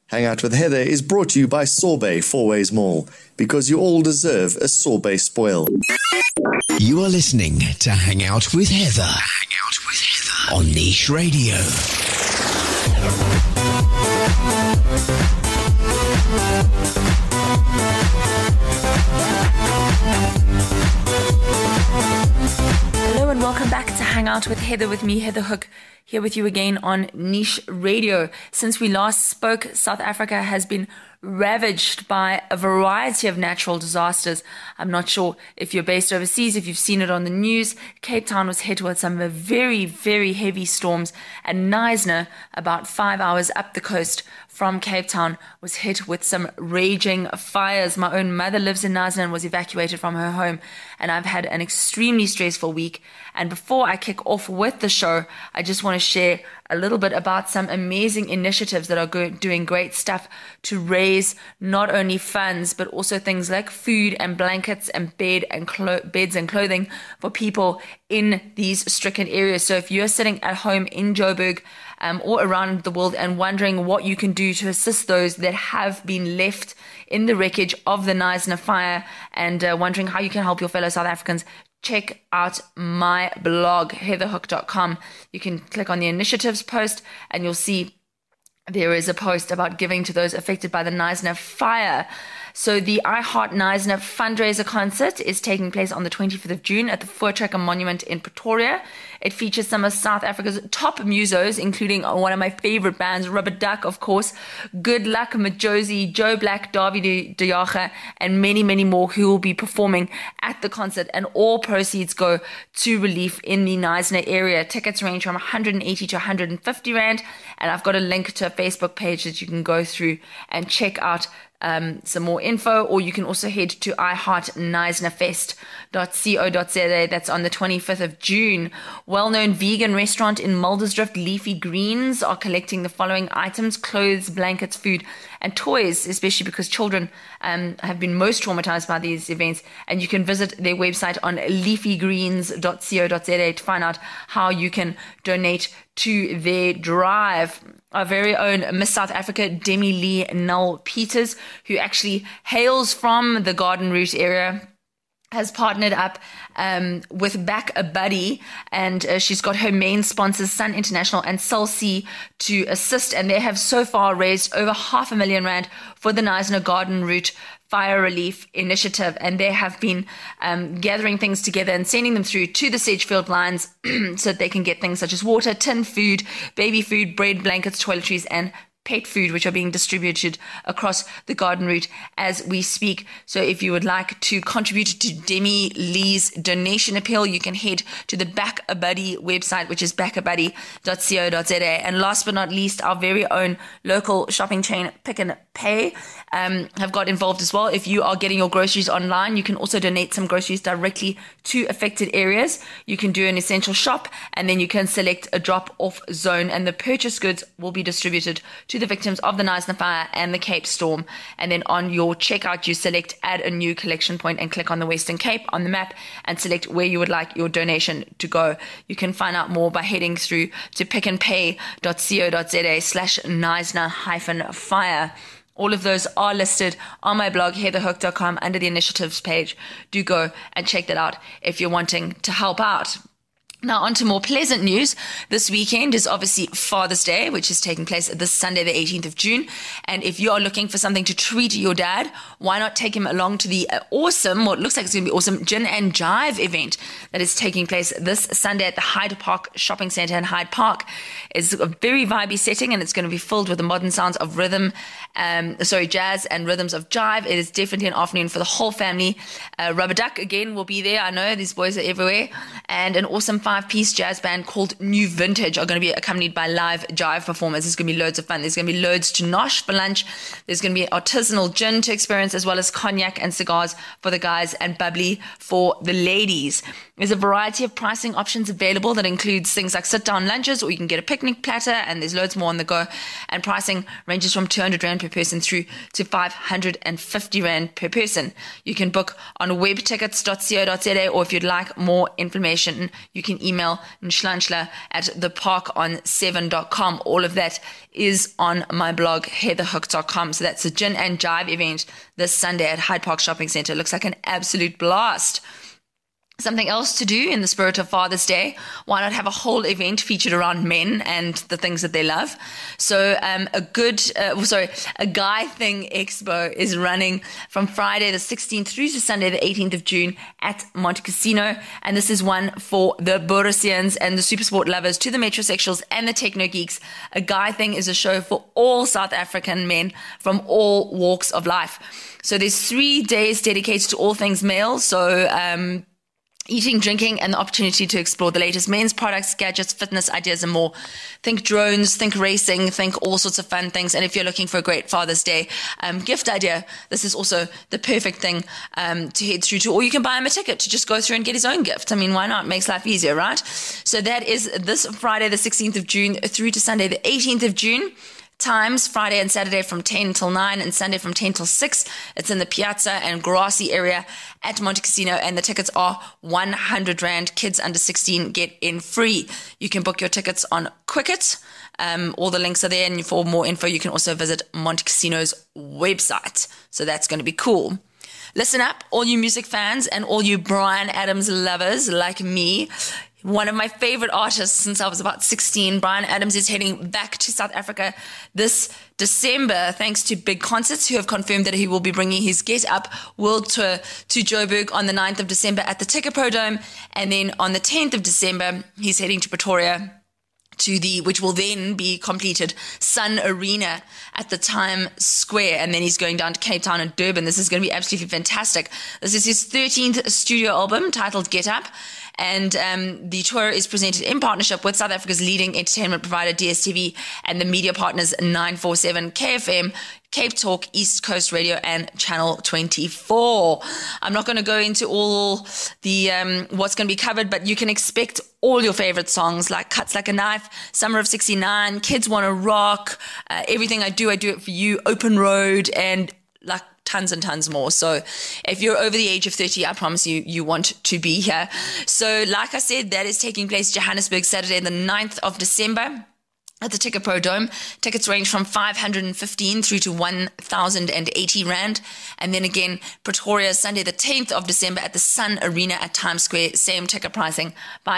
Hang Out with Heather is brought to you by Sorbet Fourways Mall, because you all deserve a sorbet spoil. You are listening to Hang Out with Heather. Hang Out with Heather on Niche Radio. Hello and welcome back to Hang Out with Heather, with me, Heather Hook, here with you again on Niche Radio. Since we last spoke, South Africa has been ravaged by a variety of natural disasters. I'm not sure if you're based overseas, if you've seen it on the news. Cape Town was hit with some very, very heavy storms, and Knysna, about 5 hours up the coast from Cape Town, was hit with some raging fires. My own mother lives in Knysna and was evacuated from her home, and I've had an extremely stressful week. And before I kick off with the show, I just want to share a little bit about some amazing initiatives that are doing great stuff to raise not only funds, but also things like food and blankets and beds and clothing for people in these stricken areas. So if you're sitting at home in Joburg or around the world and wondering what you can do to assist those that have been left in the wreckage of the Knysna fire, and wondering how you can help your fellow South Africans, check out my blog, heatherhook.com. You can click on the initiatives post and you'll see there is a post about giving to those affected by the Knysna fire. So the I Heart Knysna fundraiser concert is taking place on the 25th of June at the Voortrekker Monument in Pretoria. It features some of South Africa's top musos, including one of my favorite bands, Rubber Duck, of course, Good Luck, Majosi, Joe Black, Davide de Jager, and many, many more who will be performing at the concert. And all proceeds go to relief in the Knysna area. Tickets range from 180 to 150 Rand. And I've got a link to a Facebook page that you can go through and check out some more info, or you can also head to iheartknysnafest.co.za. That's on the 25th of June. Well-known vegan restaurant in Muldersdrift, Leafy Greens, are collecting the following items: clothes, blankets, food, and toys, especially because children have been most traumatized by these events. And you can visit their website on leafygreens.co.za to find out how you can donate to their drive. Our very own Miss South Africa, Demi Lee Null Peters, who actually hails from the Garden Route area, has partnered up with Back a Buddy, and she's got her main sponsors, Sun International and Cell C, to assist, and they have so far raised over 500,000 Rand for the Knysna Garden Route Fire Relief Initiative, and they have been gathering things together and sending them through to the Sedgefield lines so that they can get things such as water, tin food, baby food, bread, blankets, toiletries, and pet food, which are being distributed across the Garden Route as we speak. So if you would like to contribute to Demi Lee's donation appeal, you can head to the Back a Buddy website, which is backabuddy.co.za. And last but not least, our very own local shopping chain, Pick n Pay, have got involved as well. If you are getting your groceries online, you can also donate some groceries directly to affected areas. You can do an essential shop, and then you can select a drop-off zone, and the purchased goods will be distributed to the victims of the Knysna fire and the Cape Storm. And then on your checkout, you select add a new collection point and click on the Western Cape on the map and select where you would like your donation to go. You can find out more by heading through to pickandpay.co.za/Knysna-fire. All of those are listed on my blog, heatherhook.com, under the initiatives page. Do go and check that out if you're wanting to help out. Now, on to more pleasant news. This weekend is obviously Father's Day, which is taking place this Sunday, the 18th of June. And if you are looking for something to treat your dad, why not take him along to the awesome, what looks like it's going to be awesome, Gin and Jive event that is taking place this Sunday at the Hyde Park Shopping Centre in Hyde Park. It's a very vibey setting, and it's going to be filled with the modern sounds of jazz and rhythms of jive. It is definitely an afternoon for the whole family. Rubber Duck, again, will be there. I know these boys are everywhere. And an awesome 5-piece jazz band called New Vintage are going to be accompanied by live jive performers. There's going to be loads of fun. There's going to be loads to nosh for lunch. There's going to be artisanal gin to experience, as well as cognac and cigars for the guys and bubbly for the ladies. There's a variety of pricing options available that includes things like sit-down lunches, or you can get a picnic platter, and there's loads more on the go. And pricing ranges from 200 Rand per person through to 550 Rand per person. You can book on webtickets.co.za, or if you'd like more information, you can can email nhlanchla@theparkon7.com. All of that is on my blog, heatherhook.com. So that's a Gin and Jive event this Sunday at Hyde Park Shopping Centre. It looks like an absolute blast. Something else to do in the spirit of Father's Day, why not have a whole event featured around men and the things that they love? So a Guy Thing Expo is running from Friday the 16th through to Sunday the 18th of June at Montecasino. And this is one for the Borussians and the supersport lovers, to the metrosexuals and the techno geeks. A Guy Thing is a show for all South African men from all walks of life. So there's 3 days dedicated to all things male. So eating, drinking, and the opportunity to explore the latest men's products, gadgets, fitness ideas, and more. Think drones, think racing, think all sorts of fun things. And if you're looking for a great Father's Day gift idea, this is also the perfect thing to head through to. Or you can buy him a ticket to just go through and get his own gift. I mean, why not? It makes life easier, right? So that is this Friday, the 16th of June, through to Sunday, the 18th of June. Times, Friday and Saturday from 10 till 9 and Sunday from 10 till 6. It's in the Piazza and Grassy area at Montecasino, and the tickets are 100 Rand. Kids under 16 get in free. You can book your tickets on Quicket. All the links are there, and for more info, you can also visit Montecasino's website. So that's going to be cool. Listen up, all you music fans and all you Bryan Adams lovers like me. One of my favorite artists since I was about 16, Bryan Adams, is heading back to South Africa this December, thanks to Big Concerts, who have confirmed that he will be bringing his Get Up World Tour to Joburg on the 9th of December at the Ticketpro Dome. And then on the 10th of December, he's heading to Pretoria, which will then be completed, Sun Arena at the Times Square, and then he's going down to Cape Town and Durban. This is going to be absolutely fantastic. This is his 13th studio album titled Get Up, and the tour is presented in partnership with South Africa's leading entertainment provider DSTV and the media partners 947, KFM, Cape Talk, East Coast Radio, and Channel 24. I'm not going to go into all the what's going to be covered, but you can expect all your favorite songs like Cuts Like a Knife, Summer of 69, Kids Wanna Rock, Everything I Do It For You, Open Road, and like tons and tons more. So if you're over the age of 30, I promise you want to be here. So like I said, that is taking place Johannesburg, Saturday the 9th of December at the Ticketpro Dome. Tickets range from 515 through to 1,080 Rand. And then again, Pretoria, Sunday the 10th of December at the Sun Arena at Times Square. Same ticket pricing,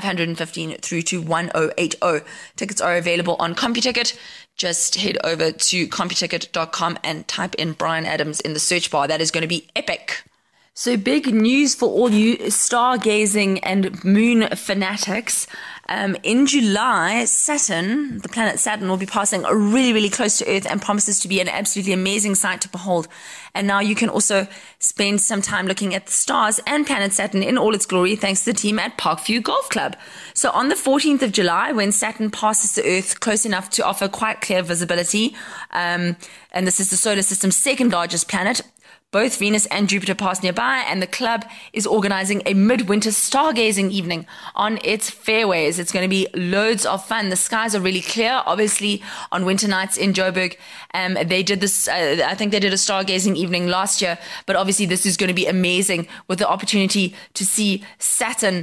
515 through to 1,080. Tickets are available on CompuTicket. Just head over to CompuTicket.com and type in Bryan Adams in the search bar. That is going to be epic. So big news for all you stargazing and moon fanatics. In July, Saturn, the planet Saturn, will be passing really, really close to Earth and promises to be an absolutely amazing sight to behold. And now you can also spend some time looking at the stars and planet Saturn in all its glory thanks to the team at Parkview Golf Club. So on the 14th of July, when Saturn passes the Earth close enough to offer quite clear visibility, and this is the solar system's second largest planet, both Venus and Jupiter pass nearby, and the club is organizing a midwinter stargazing evening on its fairways. It's going to be loads of fun. The skies are really clear, obviously, on winter nights in Joburg. They did this, I think they did a stargazing evening last year, but obviously this is going to be amazing with the opportunity to see Saturn,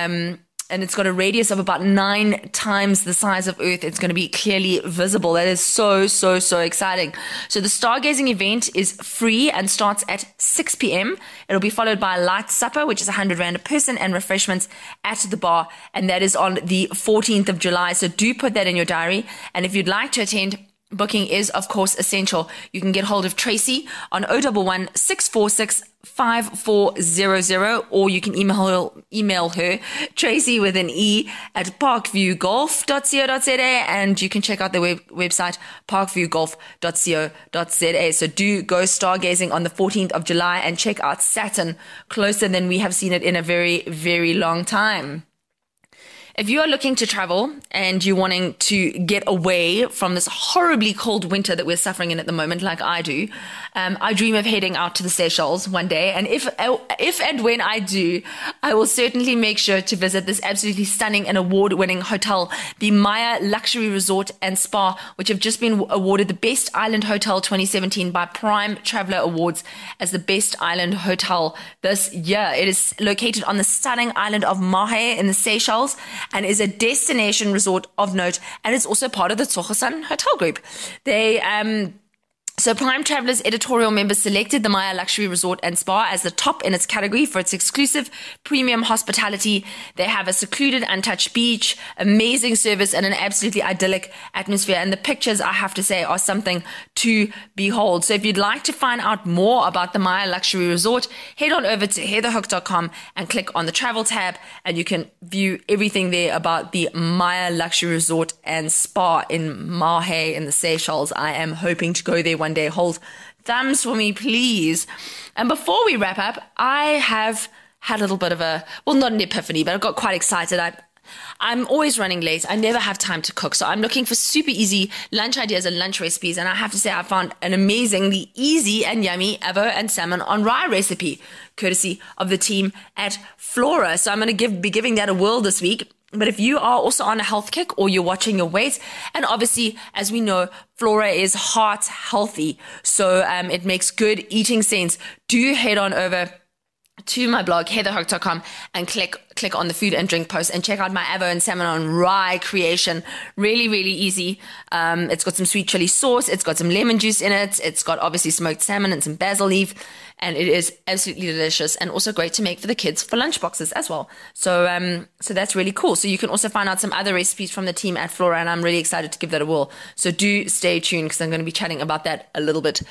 and it's got a radius of about 9 times the size of Earth. It's going to be clearly visible. That is so, so, so exciting. So the stargazing event is free and starts at 6 p.m. It'll be followed by a light supper, which is 100 Rand a person, and refreshments at the bar. And that is on the 14th of July. So do put that in your diary. And if you'd like to attend, booking is, of course, essential. You can get hold of Tracy on 011 646 5400, or you can email her, Tracy with an E, at parkviewgolf.co.za, and you can check out the website, parkviewgolf.co.za. So do go stargazing on the 14th of July and check out Saturn closer than we have seen it in a very, very long time. If you are looking to travel and you're wanting to get away from this horribly cold winter that we're suffering in at the moment, like I do, I dream of heading out to the Seychelles one day. And if and when I do, I will certainly make sure to visit this absolutely stunning and award-winning hotel, the Maya Luxury Resort and Spa, which have just been awarded the Best Island Hotel 2017 by Prime Traveler Awards as the Best Island Hotel this year. It is located on the stunning island of Mahé in the Seychelles and is a destination resort of note, and it's also part of the Tsogosan Hotel Group. So Prime Travelers editorial members selected the Maya Luxury Resort and Spa as the top in its category for its exclusive premium hospitality. They have a secluded, untouched beach, amazing service, and an absolutely idyllic atmosphere. And the pictures, I have to say, are something to behold. So if you'd like to find out more about the Maya Luxury Resort, head on over to heatherhook.com and click on the travel tab, and you can view everything there about the Maya Luxury Resort and Spa in Mahé in the Seychelles. I am hoping to go there one day. Hold thumbs for me, please. And before we wrap up, I have had a little bit of not an epiphany, but I got quite excited. I'm always running late. I never have time to cook. So I'm looking for super easy lunch ideas and lunch recipes. And I have to say, I found an amazingly easy and yummy avo and salmon on rye recipe, courtesy of the team at Flora. So I'm going to be giving that a whirl this week. But if you are also on a health kick or you're watching your weight, and obviously, as we know, Flora is heart healthy, so it makes good eating sense, do head on over to my blog, heatherhook.com, and click on the food and drink post and check out my avo and salmon on rye creation. Really, really easy. It's got some sweet chili sauce. It's got some lemon juice in it. It's got obviously smoked salmon and some basil leaf. And it is absolutely delicious and also great to make for the kids for lunch boxes as well. So that's really cool. So you can also find out some other recipes from the team at Flora, and I'm really excited to give that a whirl. So do stay tuned, because I'm going to be chatting about that a little bit,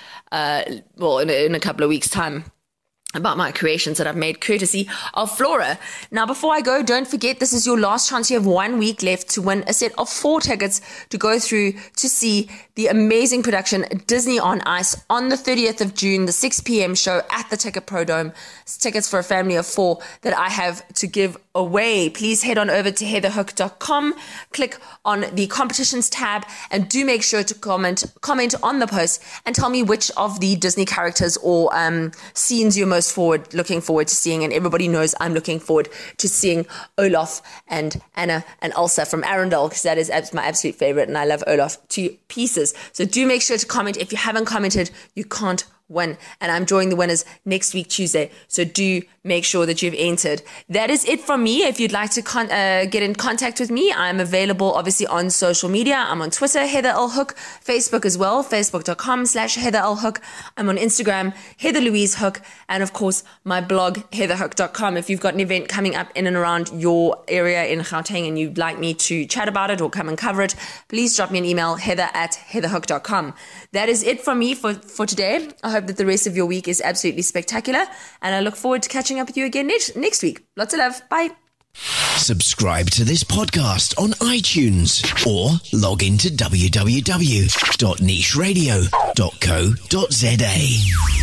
in a couple of weeks' time, about my creations that I've made courtesy of Flora. Now, before I go, don't forget, this is your last chance. You have 1 week left to win a set of 4 tickets to go through to see the amazing production Disney on Ice on the 30th of June, the 6 p.m. show at the Ticket Pro Dome. It's tickets for a family of 4 that I have to give away. Please head on over to heatherhook.com, click on the competitions tab, and do make sure to comment on the post and tell me which of the Disney characters or scenes you're most looking forward to seeing. And everybody knows I'm looking forward to seeing Olaf and Anna and Elsa from Arendelle, because that is my absolute favorite, and I love Olaf to pieces. So do make sure to comment. If you haven't commented, you can't win, and I'm drawing the winners next week Tuesday, so do make sure that you've entered. That is it from me. If you'd like to get in contact with me, I'm available obviously on social media. I'm on Twitter, Heather L. Hook, Facebook as well, facebook.com/Heather L. Hook. I'm on Instagram, Heather Louise Hook, and of course my blog, heatherhook.com. If you've got an event coming up in and around your area in Gauteng and you'd like me to chat about it or come and cover it, please drop me an email, heather@heatherhook.com. That is it from me for today. I hope that the rest of your week is absolutely spectacular, and I look forward to catching up with you again next week. Lots of love. Bye. Subscribe to this podcast on iTunes or log into www.nicheradio.co.za.